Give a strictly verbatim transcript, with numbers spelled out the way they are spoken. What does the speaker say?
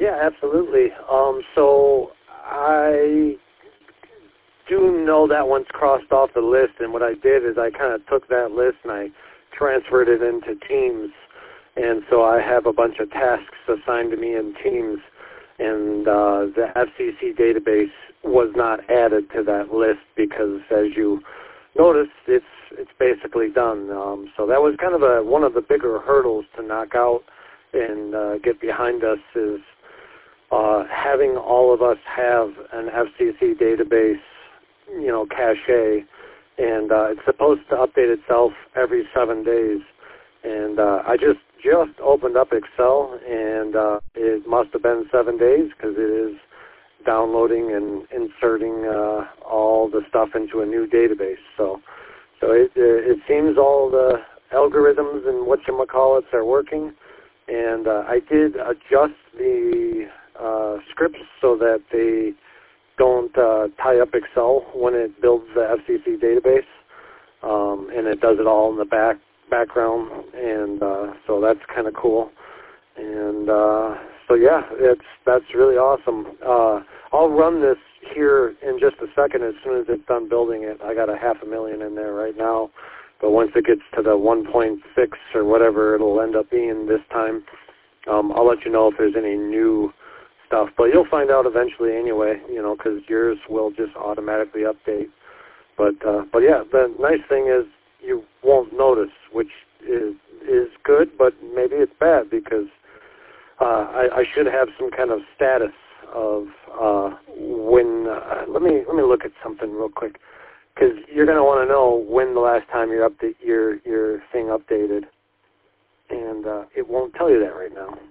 Yeah, absolutely. Um, so I do know that one's crossed off the list, and what I did is I kind of took that list and I transferred it into Teams, and so I have a bunch of tasks assigned to me in Teams, and uh, the F C C database was not added to that list because, as you noticed, it's it's basically done. Um, so that was kind of a one of the bigger hurdles to knock out and uh, get behind us is uh, having all of us have an F C C database, you know, cache, and uh, it's supposed to update itself every seven days. And uh, I just just opened up Excel, and uh, it must have been seven days because it is downloading and inserting uh, all the stuff into a new database. So, so it it seems all the algorithms and whatchamacallits are working, and uh, I did adjust the uh, scripts so that they don't uh, tie up Excel when it builds the F C C database, um, and it does it all in the back background, and uh, so that's kind of cool. And uh, so yeah, it's that's really awesome. Uh, I'll run this here in just a second as soon as it's done building it. I got a half a million in there right now, but once it gets to the one point six or whatever it'll end up being this time, um, I'll let you know if there's any new stuff. But you'll find out eventually anyway, you know, because yours will just automatically update. But uh, but yeah, the nice thing is you won't notice, which is is good, but maybe it's bad because uh, I, I should have some kind of status of uh, when. Uh, let me let me look at something real quick because you're going to want to know when the last time your update your your thing updated, and uh, it won't tell you that right now.